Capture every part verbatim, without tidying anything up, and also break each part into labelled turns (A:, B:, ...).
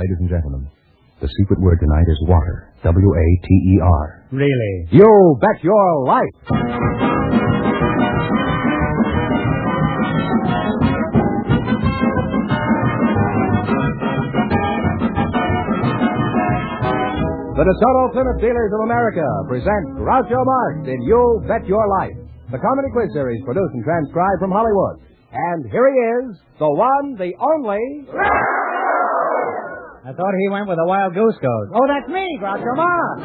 A: Ladies and gentlemen, the secret word tonight is water. W A T E R.
B: Really?
A: You bet your life. The DeSoto Plymouth Dealers of America present Groucho Marx in You Bet Your Life, the comedy quiz series produced and transcribed from Hollywood. And here he is, the one, the only...
B: I thought he went with a wild goose goat. Oh, that's me, Groucho Marx.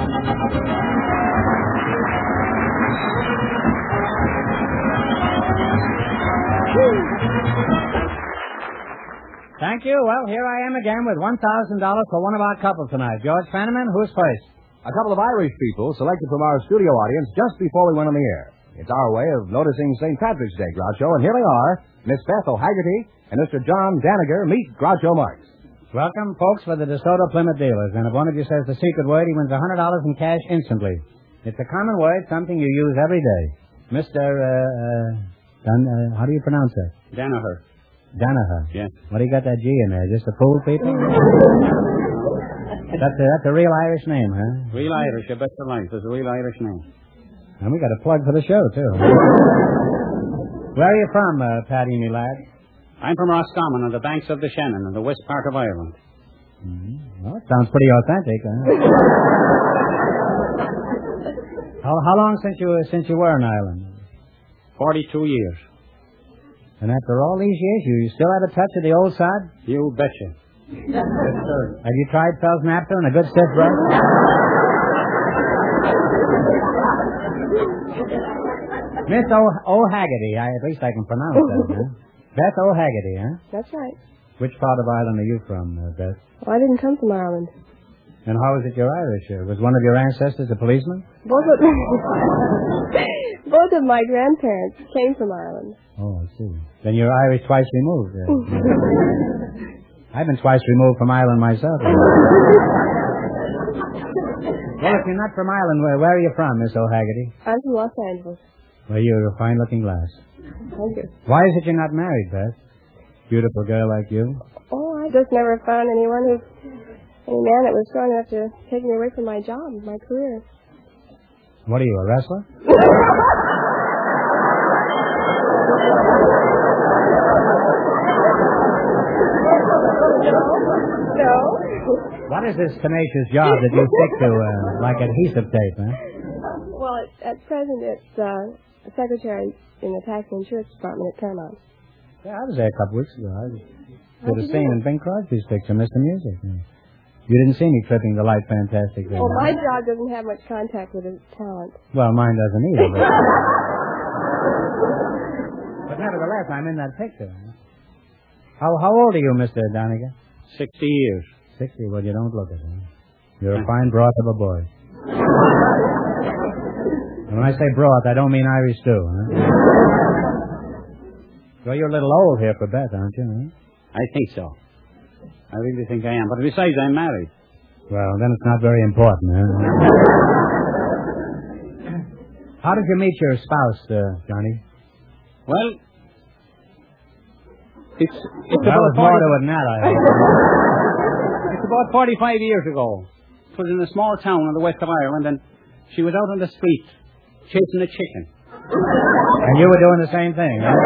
B: Thank you. Well, here I am again with one thousand dollars for one of our couples tonight. George Fenneman, who's first?
A: A couple of Irish people selected from our studio audience just before we went on the air. It's our way of noticing Saint Patrick's Day, Groucho, and here they are, Miss Beth O'Haggerty and Mister John Daniger. Meet Groucho Marx.
B: Welcome, folks, for the DeSoto Plymouth Dealers. And if one of you says the secret word, he wins one hundred dollars in cash instantly. It's a common word, something you use every day. Mister Uh, uh, Dan, uh, how do you pronounce that?
C: Danaher.
B: Danaher.
C: Yes.
B: What do you got that G in there? Just to fool people? that's, a, that's a real Irish name, huh?
C: Real Irish, you bet your life. It's a real Irish name.
B: And we got a plug for the show, too. Where are you from, uh, Paddy, me lad?
C: I'm from Roscommon on the banks of the Shannon in the west part of Ireland.
B: Mm-hmm. Well, it sounds pretty authentic, huh? how, how long since you since you were in Ireland?
C: Forty-two years.
B: And after all these years, you still have a touch of the old side?
C: You betcha.
B: Yes, sir. Have you tried Fell's Naphtha and a good stiff brush? Miss O- O'Haggerty, I, at least I can pronounce that, huh? Beth O'Haggerty, huh?
D: That's right.
B: Which part of Ireland are you from, uh, Beth?
D: Well, I didn't come from Ireland.
B: And how is it you're Irish? Uh, was one of your ancestors a policeman?
D: Both of both of my grandparents came from Ireland.
B: Oh, I see. Then you're Irish twice removed. Uh, I've been twice removed from Ireland myself. Well, if you're not from Ireland, where, where are you from, Miss O'Haggerty?
D: I'm from Los Angeles.
B: Well, you're a fine-looking lass.
D: Thank you.
B: Why is it you're not married, Beth? Beautiful girl like you.
D: Oh, I just never found anyone who, any man that was strong enough to take me away from my job, my career.
B: What are you, a wrestler?
D: No.
B: What is this tenacious job that you stick to, uh, like adhesive tape, huh?
D: Well, at, at present, it's uh, a secretary in the tax and insurance department at Paramount.
B: Yeah, I was there a couple weeks ago. I did
D: How'd
B: a
D: you
B: scene
D: do?
B: in Bing Crosby's picture, Mister Music. You didn't see me tripping the light fantastic there.
D: Well, my job doesn't have much contact with his talent.
B: Well, mine doesn't either. But, but nevertheless, I'm in that picture. How how old are you, Mister Doniger?
C: Sixty years.
B: Sixty? Well, you don't look it, huh? You're a fine broth of a boy. And when I say broth, I don't mean Irish stew, huh? Well, you're a little old here for Beth, aren't you, huh?
C: I think so. I really think I am. But besides, I'm married.
B: Well, then it's not very important, huh? How did you meet your spouse, uh, Johnny?
C: Well, it's it's
B: Well,
C: about
B: there's more
C: forty,
B: to it than that, I hope.
C: it's about forty-five years ago. It was in a small town in the west of Ireland, and she was out on the street chasing a chicken.
B: And you were doing the same thing, huh?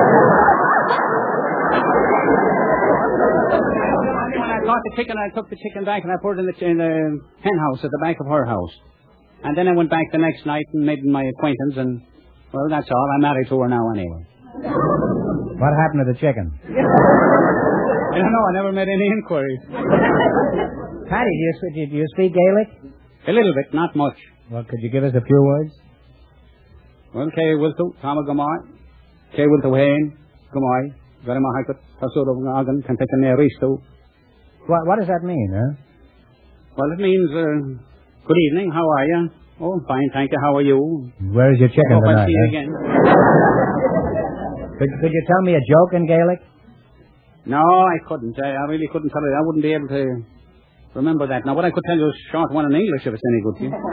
C: When I caught the chicken, I took the chicken back and I put it in the, in the hen house at the back of her house. And then I went back the next night and made my acquaintance, and, well, that's all. I'm married to her now anyway.
B: What happened to the chicken?
C: I don't know. I never made any inquiries.
B: Patty, do you, speak- do you speak Gaelic?
C: A little bit, not much.
B: Well, could you give us a few words?
C: Well, Kay Wilto, Tama Gamai, Kay Wilto Hain, Gamai, Garima Hakat, Tasuro Nagan, Kantakan Risto.
B: What, what does that mean, huh?
C: Well, it means, uh, good evening, how are you? Oh, fine, thank you, how are you?
B: Where's your chicken
C: Hope I'll
B: tonight?
C: see you
B: huh?
C: again.
B: Could, could you tell me a joke in Gaelic?
C: No, I couldn't. I, I really couldn't tell you. I wouldn't be able to remember that. Now, what I could tell you is a short one in English, if it's any good to you.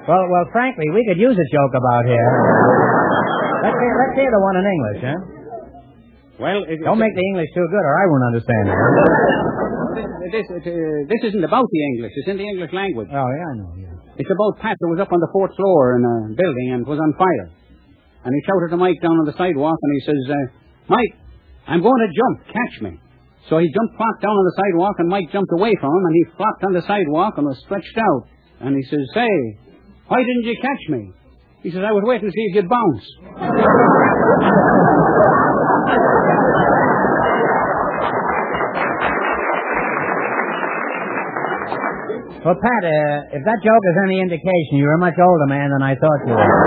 B: Well, well, frankly, we could use a joke about here. Let's hear, let's hear the one in English, huh?
C: Well, it,
B: Don't make the English too good, or I won't understand it.
C: This, it, uh, this isn't about the English. It's in the English language.
B: Oh, yeah, I know, yeah.
C: It's about Pat who was up on the fourth floor in a building and was on fire. And he shouted to Mike down on the sidewalk, and he says, uh, Mike, I'm going to jump. Catch me. So he jumped flat down on the sidewalk, and Mike jumped away from him, and he flopped on the sidewalk and was stretched out. And he says, say, why didn't you catch me? He says, I was waiting to see if you'd bounce.
B: Well, Pat, uh, if that joke is any indication, you're a much older man than I thought you were.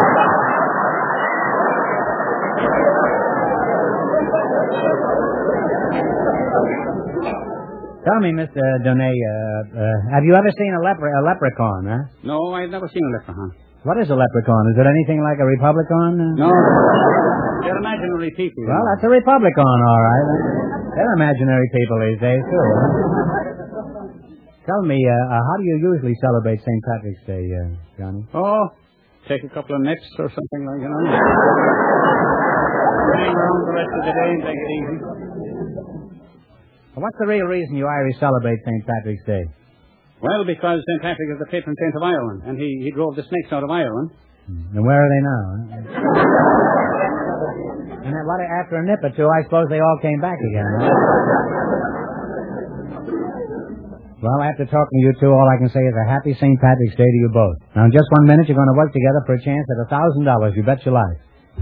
B: Tell me, Mister Donay, uh, uh, have you ever seen a, lepre- a leprechaun, huh?
C: No, I've never seen a leprechaun.
B: What is a leprechaun? Is it anything like a republican?
C: No. They're imaginary people.
B: Well, that's a republican, all right. They're imaginary people these days, too. Huh? Tell me, uh, uh, how do you usually celebrate Saint Patrick's Day, uh, Johnny?
C: Oh, take a couple of nips or something like that. You know? Hang around the rest of the day and take it easy.
B: Well, what's the real reason you Irish celebrate Saint Patrick's Day?
C: Well, because Saint Patrick is the patron saint of Ireland, and he, he drove the snakes out of Ireland.
B: And where are they now? Huh? And then, what, after a nip or two, I suppose they all came back again, huh? Well, after talking to you two, all I can say is a happy Saint Patrick's Day to you both. Now, in just one minute, you're going to work together for a chance at a thousand dollars. You bet your life.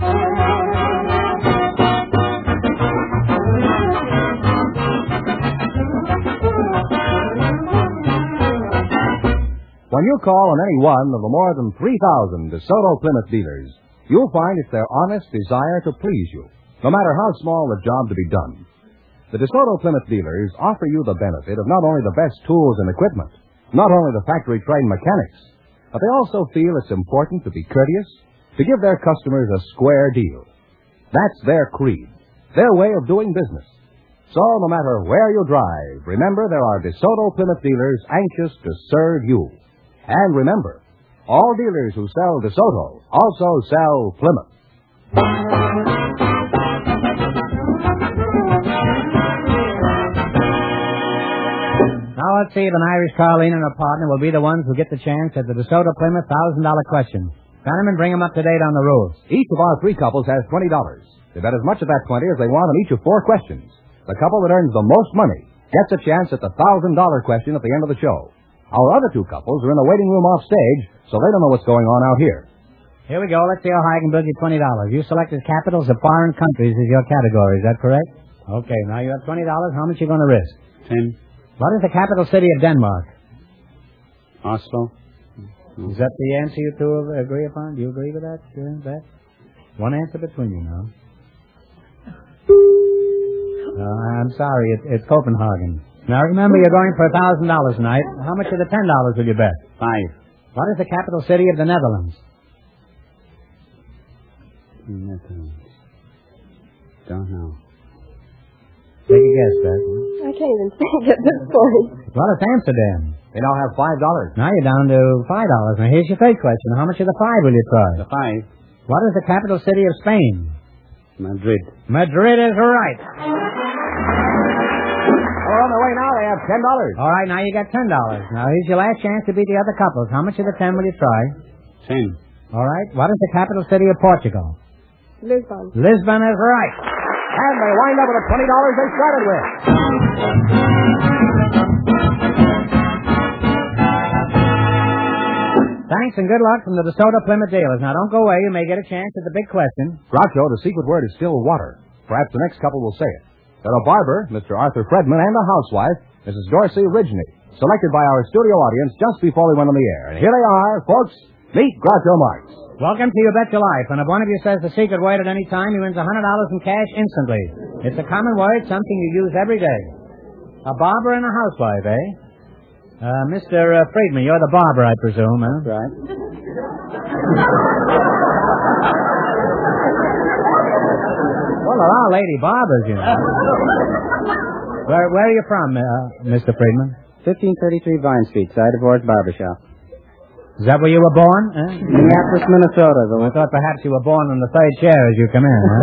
A: When you call on any one of the more than three thousand DeSoto Plymouth dealers, you'll find it's their honest desire to please you, no matter how small the job to be done. The DeSoto Plymouth dealers offer you the benefit of not only the best tools and equipment, not only the factory-trained mechanics, but they also feel it's important to be courteous, to give their customers a square deal. That's their creed, their way of doing business. So no matter where you drive, remember there are DeSoto Plymouth dealers anxious to serve you. And remember, all dealers who sell DeSoto also sell Plymouth.
B: Now let's see if an Irish Carleen and her partner will be the ones who get the chance at the DeSoto Plymouth one thousand dollars question. Bannerman, bring them up to date on the rules.
A: Each of our three couples has twenty dollars. They bet as much of that twenty as they want on each of four questions. The couple that earns the most money gets a chance at the one thousand dollars question at the end of the show. Our other two couples are in the waiting room off stage, so they don't know what's going on out here.
B: Here we go. Let's see how high I can build you twenty dollars. You selected capitals of foreign countries as your category. Is that correct? Okay, now you have twenty dollars. How much are you going to risk?
C: Ten.
B: What is the capital city of Denmark?
C: Oslo.
B: Is that the answer you two agree upon? Do you agree with that? Uh, that? One answer between you now. Uh, I'm sorry. It, it's Copenhagen. Now remember, you're going for a thousand dollars tonight. How much of the ten dollars will you bet?
C: Five.
B: What is the capital city of the Netherlands?
C: Netherlands. Don't know.
B: Take a guess, Beth.
D: I can't even think at this point.
B: Well, it's Amsterdam.
A: They now have five dollars.
B: Now you're down to five dollars. Now here's your third question. How much of the five will you try?
C: The five.
B: What is the capital city of Spain?
C: Madrid.
B: Madrid is right.
A: Oh, on their way now. They have ten dollars.
B: All right, now you got ten dollars. Now here's your last chance to beat the other couples. How much of the ten will you try?
C: Ten.
B: All right. What is the capital city of Portugal?
D: Lisbon.
B: Lisbon is right.
A: And they wind up with the twenty dollars they started with.
B: Thanks and good luck from the DeSoto Plymouth dealers. Now don't go away. You may get a chance at the big question.
A: Groucho, the secret word is still water. Perhaps the next couple will say it. They're a barber, Mister Arthur Fredman, and a housewife, Missus Dorsey Ridgely, selected by our studio audience just before we went on the air. And here they are, folks. Meet Groucho Marx.
B: Welcome to You Bet Your Life. And if one of you says the secret word at any time, he wins one hundred dollars in cash instantly. It's a common word, something you use every day. A barber and a housewife, eh? Uh, Mister Uh, Friedman, you're the barber, I presume, huh?
C: Right.
B: Well, there are lady barbers, you know. Where, where are you from, uh, Mister Friedman?
E: fifteen thirty-three Vine Street, side of Orr's Barbershop.
B: Is that where you were born? Huh?
C: Minneapolis, Minnesota.
B: I thought perhaps you were born on the third chair as you come in. Huh?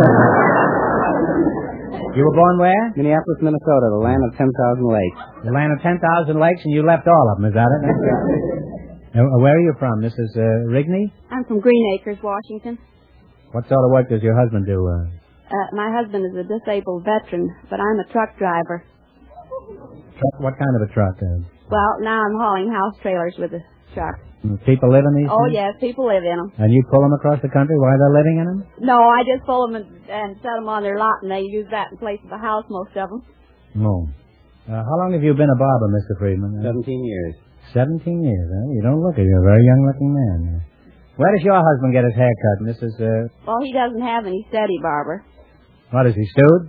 B: You were born where?
C: Minneapolis, Minnesota, the land of ten thousand lakes.
B: The land of ten thousand lakes, and you left all of them, is that it? Uh, where are you from, Missus Uh, Rigney?
E: I'm from Green Acres, Washington.
B: What sort of work does your husband do? Uh...
E: Uh, my husband is a disabled veteran, but I'm a truck driver.
B: Truck, what kind of a truck? Uh...
E: Well, now I'm hauling house trailers with a truck.
B: People live in these
E: Oh,
B: things?
E: yes, people live in them.
B: And you pull them across the country while they're living in them?
E: No, I just pull them and, and set them on their lot, and they use that in place of a house, most of them.
B: No. Uh, how long have you been a barber, Mister Friedman?
C: Seventeen years.
B: Seventeen years, huh? You don't look it. You're a very young-looking man. Where does your husband get his hair cut, Missus Uh...
E: Well, he doesn't have any steady barber.
B: What, is he stewed?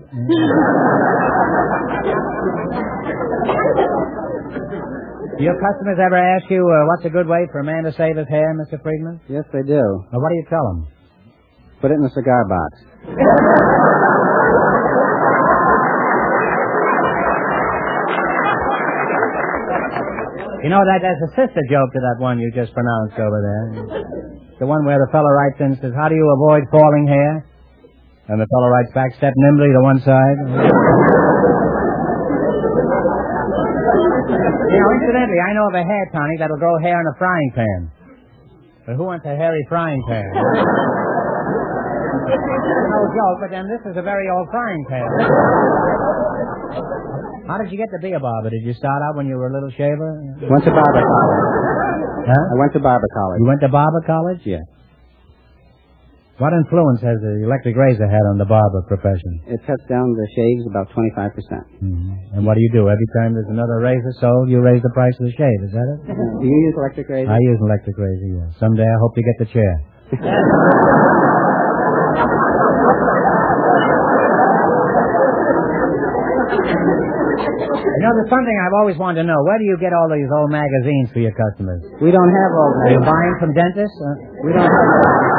B: Do your customers ever ask you uh, what's a good way for a man to save his hair, Mister Friedman?
C: Yes, they do.
B: Well, what do you tell them?
C: Put it in the cigar box.
B: You know, that there's a sister joke to that one you just pronounced over there. The one where the fellow writes in and says, how do you avoid falling hair? And the fellow writes back, step nimbly to one side. You know, incidentally, I know of a hair tonic that'll grow hair in a frying pan. But who wants a hairy frying pan? No joke, but then this is a very old frying pan. How did you get to be a barber? Did you start out when you were a little shaver?
C: Went to barber college.
B: Huh?
C: I went to barber college.
B: You went to barber college?
C: Yes.
B: What influence has the electric razor had on the barber profession?
C: It cuts down the shaves about twenty-five percent.
B: Mm-hmm. And what do you do? Every time there's another razor sold, you raise the price of the shave. Is that it?
C: Do you use electric razor?
B: I use an electric razor, yes. Someday I hope you get the chair. You know, there's something I've always wanted to know. Where do you get all these old magazines for your customers?
C: We don't have old
B: Do you
C: magazines.
B: buy them from dentists? Uh,
C: We don't have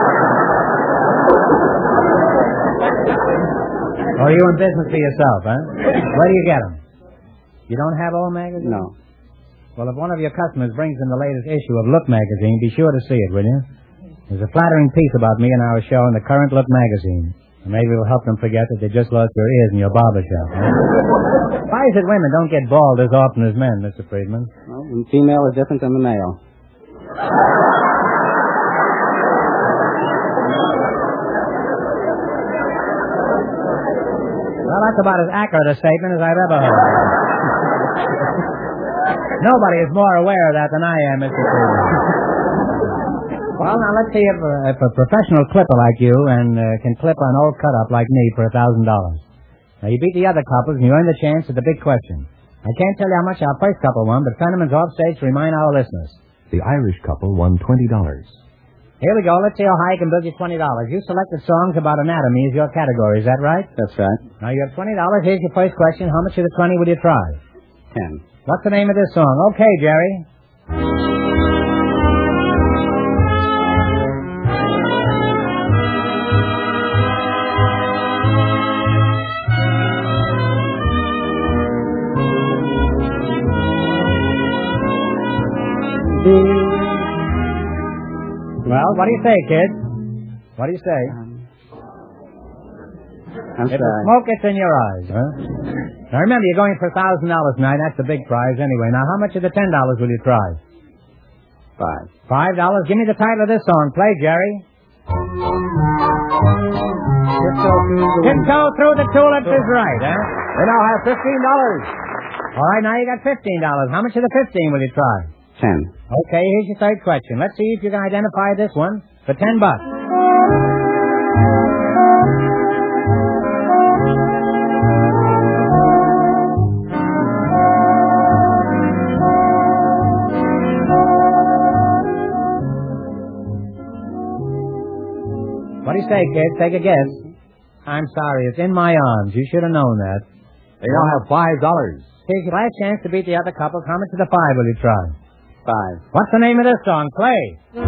B: or are you in business for yourself, huh? Where do you get them? You don't have old magazines?
C: No.
B: Well, if one of your customers brings in the latest issue of Look magazine, be sure to see it, will you? There's a flattering piece about me and our show in the current Look magazine. And maybe it'll help them forget that they just lost their ears in your barber shop. Huh? Why is it women don't get bald as often as men, Mister Friedman?
C: Well, the female is different than the male.
B: Well, that's about as accurate a statement as I've ever heard. Nobody is more aware of that than I am, Mister Friedman. Well, now let's see if, uh, if a professional clipper like you and uh, can clip an old cut-up like me for a thousand dollars. Now, you beat the other couples and you earn the chance at the big question. I can't tell you how much our first couple won, but sentiments off stage to remind our listeners.
A: The Irish couple won twenty dollars.
B: Here we go. Let's see how high I can build you twenty dollars. You selected songs about anatomy as your category. Is that right?
C: That's right.
B: Now, you have twenty dollars. Here's your first question. How much of the twenty will you try?
C: Ten.
B: What's the name of this song? Okay, Jerry. Well, what do you say, kid? What do you say?
C: I'm
B: If the
C: sorry.
B: smoke gets in your eyes, huh? Now remember, you're going for a thousand dollars tonight. That's the big prize anyway. Now, how much of the ten dollars will you try?
C: Five.
B: Five dollars. Give me the title of this song. Play, Jerry. Tiptoe through the tulips is right, huh?
A: They now have fifteen dollars.
B: All right, now you got fifteen dollars. How much of the fifteen will you try?
C: Ten.
B: Okay, here's your third question. Let's see if you can identify this one for ten bucks. What do you say, kid? Take a guess. I'm sorry, it's In My Arms. You should have known that.
A: They now have five dollars.
B: Here's your last chance to beat the other couple. How much of the five will you try?
C: Five.
B: What's the name of this song? Play.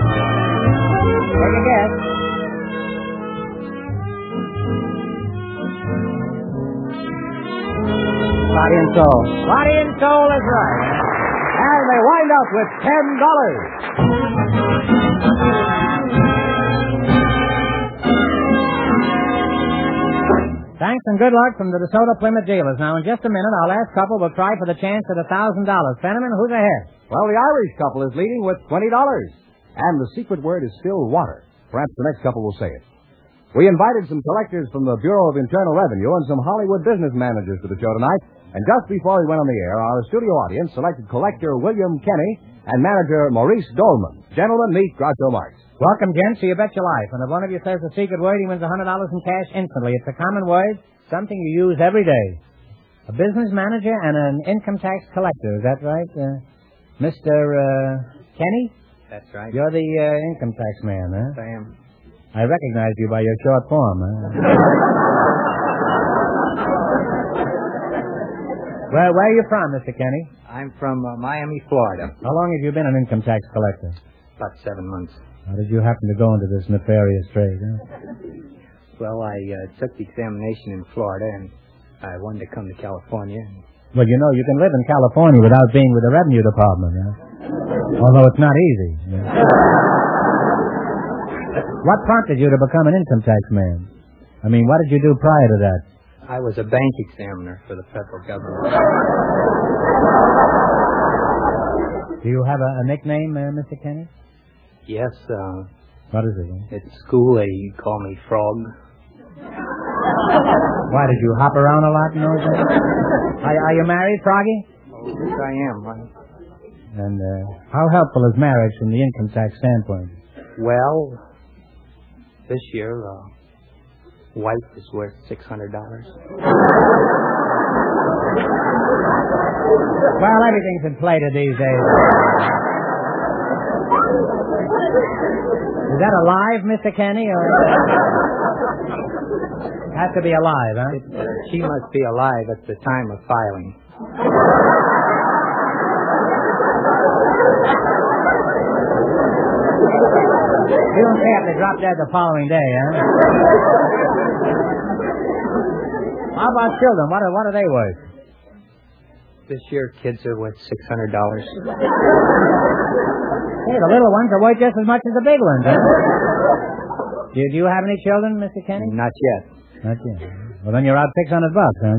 B: Take a guess. Body and soul. Body and soul is right.
A: And they wind up with ten dollars.
B: Thanks and good luck from the DeSoto Plymouth dealers. Now, in just a minute, our last couple will try for the chance at a thousand dollars. Fenneman, who's ahead?
A: Well, the Irish couple is leading with twenty dollars. And the secret word is still water. Perhaps the next couple will say it. We invited some collectors from the Bureau of Internal Revenue and some Hollywood business managers to the show tonight. And just before we went on the air, our studio audience selected collector William Kenny and manager Maurice Dolman. Gentlemen, meet Groucho Marx.
B: Welcome, gents, to You Bet Your Life. And if one of you says the secret word, he wins one hundred dollars in cash instantly. It's a common word, something you use every day. A business manager and an income tax collector. Is that right, uh, Mister Uh, Kenny?
C: That's right.
B: You're the uh, income tax man, huh?
C: I am.
B: I recognized you by your short form, huh? Where, where are you from, Mister Kenny?
C: I'm from uh, Miami, Florida.
B: How long have you been an income tax collector?
C: About seven months.
B: How did you happen to go into this nefarious trade, huh?
C: Well, I uh, took the examination in Florida, and I wanted to come to California.
B: Well, you know, you can live in California without being with the Revenue Department, huh? Although it's not easy. Yeah. What prompted you to become an income tax man? I mean, what did you do prior to that?
C: I was a bank examiner for the federal government.
B: Do you have a, a nickname, uh, Mister Kenny?
C: Yes, uh...
B: What is it?
C: At school, they call me Frog.
B: Why, did you hop around a lot in those days? Are, are you married, Froggy?
C: Oh, yes, I am. I...
B: And uh, how helpful is marriage from the income tax standpoint?
C: Well, this year, uh, wife is worth six hundred dollars.
B: Well, everything's inflated these days. Is that alive, Mister Kenny, or has to be alive, huh?
C: It, uh, she must be alive at the time of filing.
B: You don't say have to drop dead the following day, huh? How about children? What are, what are they worth?
C: This year, kids are worth six hundred dollars.
B: Hey, the little ones are worth just as much as the big ones, huh? Do, do you have any children, Mister Kenny?
C: Not yet.
B: Not yet. Well, then you're out six hundred bucks, huh?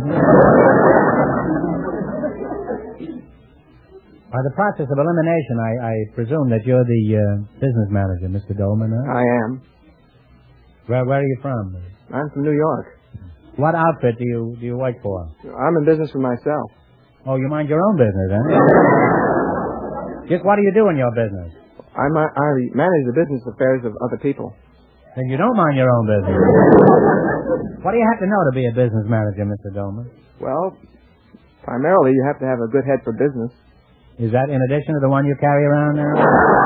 B: By the process of elimination, I, I presume that you're the uh, business manager, Mister Dolman, huh?
F: I am. Where,
B: where are you from?
F: I'm from New York.
B: What outfit do you do you work for?
F: I'm in business for myself.
B: Oh, you mind your own business, huh? Just what do you do in your business?
F: I, I manage the business affairs of other people.
B: Then you don't mind your own business. What do you have to know to be a business manager, Mister Dolman?
F: Well, primarily you have to have a good head for business.
B: Is that in addition to the one you carry around now?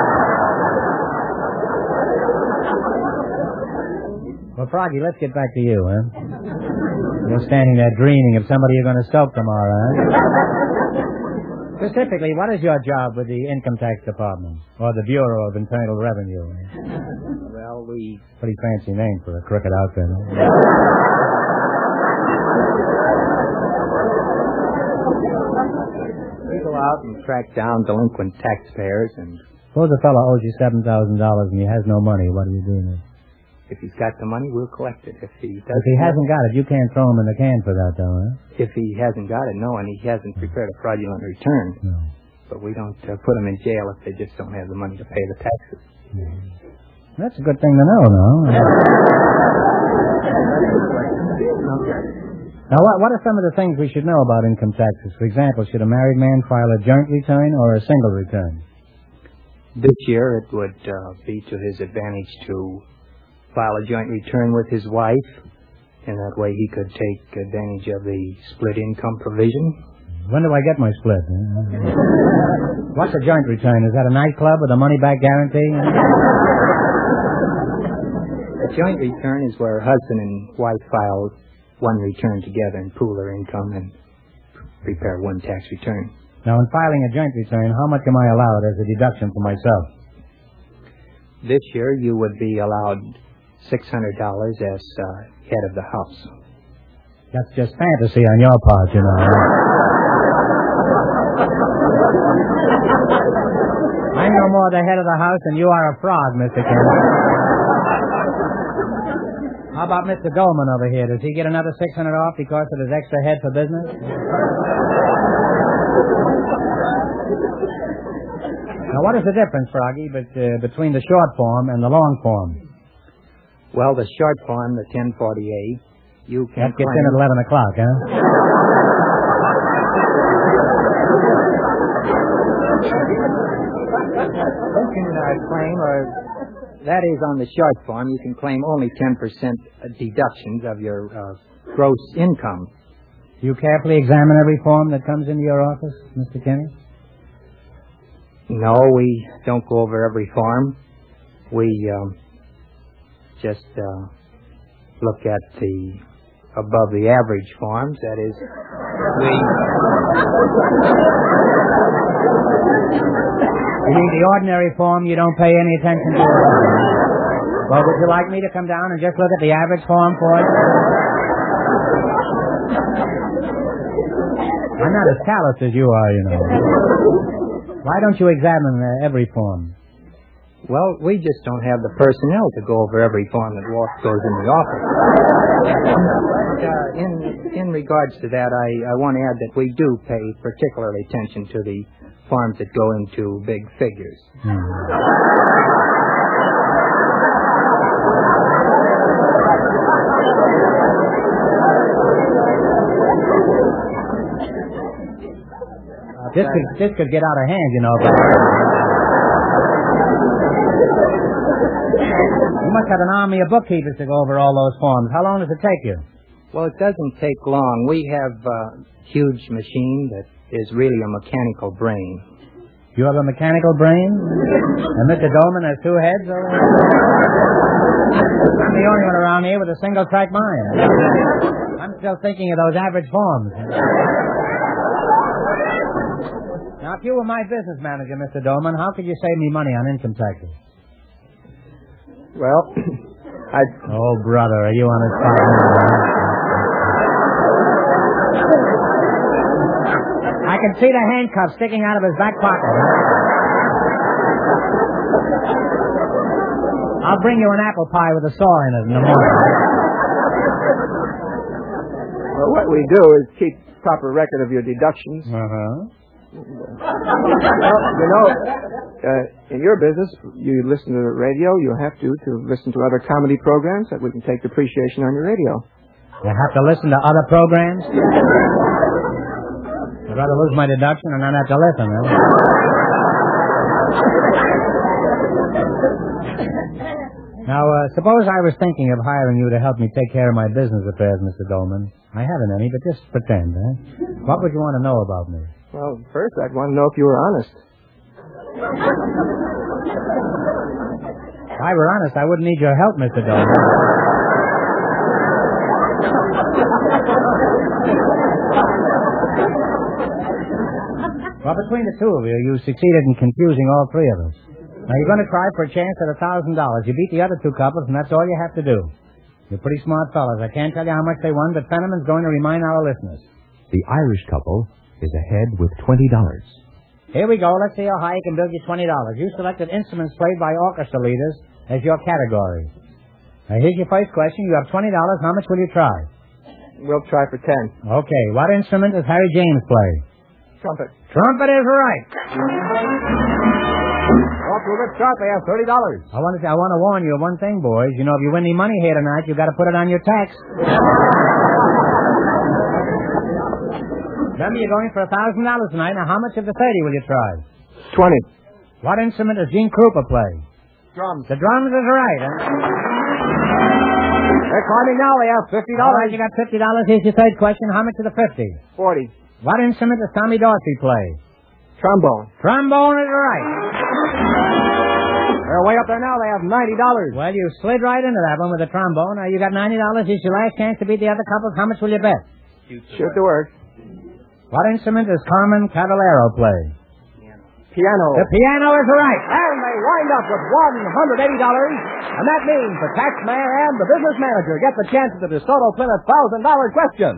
B: Well, Froggy, let's get back to you, huh? You're standing there dreaming of somebody you're going to soap tomorrow, huh? Specifically, what is your job with the Income Tax Department? Or the Bureau of Internal Revenue?
C: Well, we...
B: Pretty fancy name for a crooked outfit, huh?
C: We go out and track down delinquent taxpayers, and...
B: Suppose a fellow owes you seven thousand dollars and he has no money. What do you do then?
C: If he's got the money, we'll collect it. If he doesn't...
B: If he hasn't got it, you can't throw him in the can for that, though, huh?
C: If he hasn't got it, no, and he hasn't prepared a fraudulent return.
B: No.
C: But we don't uh, put him in jail if they just don't have the money to pay the taxes.
B: Mm-hmm. That's a good thing to know, no? Now, what, what are some of the things we should know about income taxes? For example, should a married man file a joint return or a single return?
C: This year, it would uh, be to his advantage to file a joint return with his wife, and that way he could take advantage of the split income provision.
B: When do I get my split? What's a joint return? Is that a nightclub with a money-back guarantee?
C: A joint return is where husband and wife file one return together and pool their income and prepare one tax return.
B: Now, in filing a joint return, how much am I allowed as a deduction for myself?
C: This year, you would be allowed six hundred dollars as uh, head of the house.
B: That's just fantasy on your part, you know. I'm no more the head of the house than you are a frog, Mister Kennedy. How about Mister Dolman over here? Does he get another six hundred off because of his extra head for business? Now, what is the difference, Froggy, but, uh, between the short form and the long form?
G: Well, the short form, the ten forty-eight, you can
B: That gets
G: claim...
B: in at eleven o'clock, huh?
G: You can uh, claim, or that is on the short form, you can claim only ten percent deductions of your uh, gross income.
B: You carefully examine every form that comes into your office, Mister Kenny?
G: No, we don't go over every form. We um, just uh, look at the above the average forms. That is, we...
B: You mean the ordinary form you don't pay any attention to? Well, would you like me to come down and just look at the average form for you? I'm not as callous as you are, you know. Why don't you examine uh, every form?
G: Well, we just don't have the personnel to go over every form that walks goes in the office. uh, in in regards to that, I, I want to add that we do pay particular attention to the forms that go into big figures.
B: Hmm. This could, this could get out of hand, you know. But you must have an army of bookkeepers to go over all those forms. How long does it take you?
G: Well, it doesn't take long. We have a huge machine that is really a mechanical brain.
B: You have a mechanical brain? And Mister Dolman has two heads? Or... I'm the only one around here with a single-track mind. I'm still thinking of those average forms. Now, if you were my business manager, Mister Dolman, how could you save me money on income taxes?
F: Well, I...
B: Oh, brother, are you on his spot? I can see the handcuffs sticking out of his back pocket. I'll bring you an apple pie with a saw in it in the morning.
F: Well, what we do is keep proper record of your deductions.
B: Uh-huh.
F: Well, you know, uh, in your business, you listen to the radio. You have to to listen to other comedy programs that we can take depreciation on your radio.
B: You have to listen to other programs? I'd rather lose my deduction and not have to listen, huh? Now, uh, suppose I was thinking of hiring you to help me take care of my business affairs, Mister Dolman. I haven't any, but just pretend, huh? What would you want to know about me?
F: Well, first, I'd want to know if you were honest.
B: If I were honest, I wouldn't need your help, Mister Dolman. Well, between the two of you, you succeeded in confusing all three of us. Now, you're going to try for a chance at a thousand dollars. You beat the other two couples, and that's all you have to do. You're pretty smart fellas. I can't tell you how much they won, but Fenneman's going to remind our listeners.
A: The Irish couple is ahead with twenty dollars.
B: Here we go. Let's see how high I can build you twenty dollars. You selected instruments played by orchestra leaders as your category. Now, here's your first question. You have twenty dollars. How much will you try?
F: We'll try for ten.
B: Okay. What instrument does Harry James play?
F: Trumpet.
B: Trumpet is right.
A: Off to a good start. They have thirty dollars.
B: I want to, I want to warn you of one thing, boys. You know, if you win any money here tonight, you've got to put it on your tax. Remember, you're going for a thousand dollars tonight. Now, how much of the thirty will you try?
F: Twenty.
B: What instrument does Gene Krupa play?
F: Drums.
B: The drums is right, huh?
A: They're climbing now. They have fifty
B: All right,
A: dollars.
B: you got fifty dollars. Here's your third question. How much of the fifty?
F: Forty.
B: What instrument does Tommy Dorsey play?
F: Trombone.
B: Trombone is right.
A: They're way up there now. They have ninety dollars.
B: Well, you slid right into that one with the trombone. Now, you got ninety dollars. Here's your last chance to beat the other couples. How much will you bet?
F: Shoot the word.
B: What instrument does Carmen Cavallero play?
F: piano.
B: The piano is right.
A: And they wind up with one hundred eighty dollars, and that means the taxman and the business manager get the chance at the DeSoto Plymouth one thousand dollars question.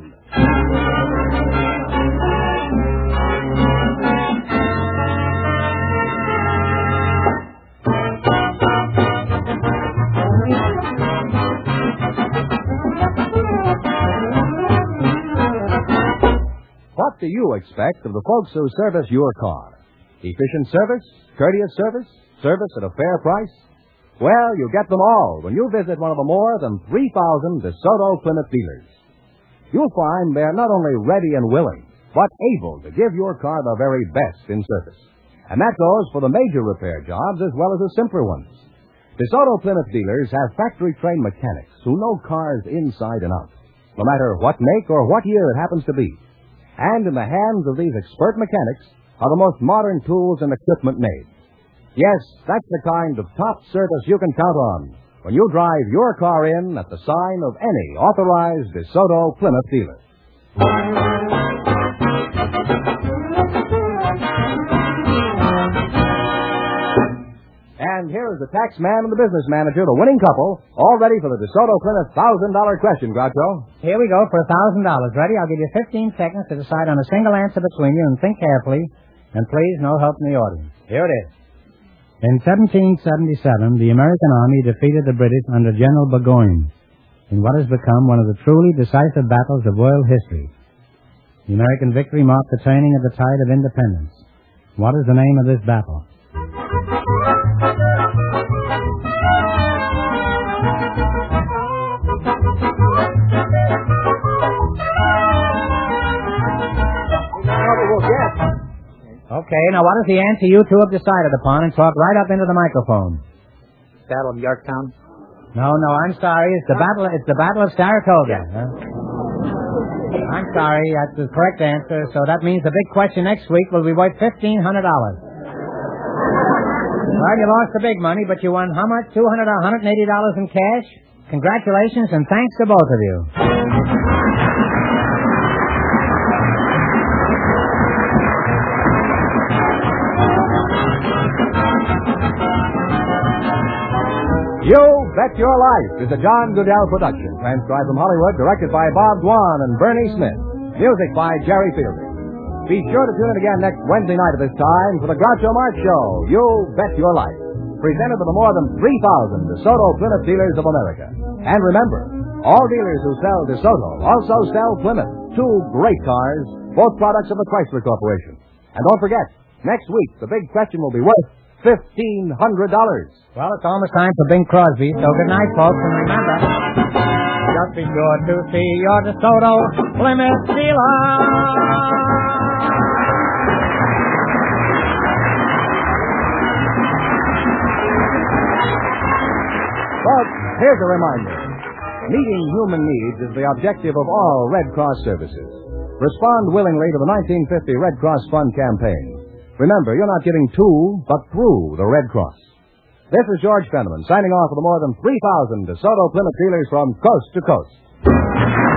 A: What do you expect of the folks who service your car? Efficient service? Courteous service? Service at a fair price? Well, you get them all when you visit one of the more than three thousand DeSoto Plymouth dealers. You'll find they're not only ready and willing, but able to give your car the very best in service. And that goes for the major repair jobs as well as the simpler ones. DeSoto Plymouth dealers have factory-trained mechanics who know cars inside and out, no matter what make or what year it happens to be. And in the hands of these expert mechanics are the most modern tools and equipment made. Yes, that's the kind of top service you can count on when you drive your car in at the sign of any authorized DeSoto Plymouth dealer. And here is the tax man and the business manager, the winning couple, all ready for the DeSoto Plymouth one thousand dollars question, Groucho.
B: Here we go for one thousand dollars. Ready? I'll give you fifteen seconds to decide on a single answer between you and think carefully. And please, no help from the audience. Here it is. In seventeen seventy-seven, the American Army defeated the British under General Burgoyne in what has become one of the truly decisive battles of world history. The American victory marked the turning of the tide of independence. What is the name of this battle? Okay, now what is the answer you two have decided upon, and talk right up into the microphone?
G: Battle of Yorktown.
B: No, no, I'm sorry. It's the battle. It's the Battle of Saratoga. Huh? I'm sorry. That's the correct answer. So that means the big question next week will be worth fifteen hundred dollars. Well, you lost the big money, but you won how much? Two hundred, one hundred and eighty dollars in cash. Congratulations and thanks to both of you.
A: You Bet Your Life is a John Goodell production, transcribed from Hollywood, directed by Bob Dwan and Bernie Smith. Music by Jerry Fielding. Be sure to tune in again next Wednesday night at this time for the Groucho Marx Show, You Bet Your Life, presented to the more than three thousand DeSoto Plymouth dealers of America. And remember, all dealers who sell DeSoto also sell Plymouth, two great cars, both products of the Chrysler Corporation. And don't forget, next week the big question will be worth fifteen hundred dollars.
B: Well, it's almost time for Bing Crosby, so good night, folks, and remember, just be sure to see your DeSoto Plymouth dealer.
A: Folks, here's a reminder. Meeting human needs is the objective of all Red Cross services. Respond willingly to the nineteen fifty Red Cross Fund campaign. Remember, you're not giving to, but through the Red Cross. This is George Fenneman signing off for the more than three thousand DeSoto Plymouth dealers from coast to coast.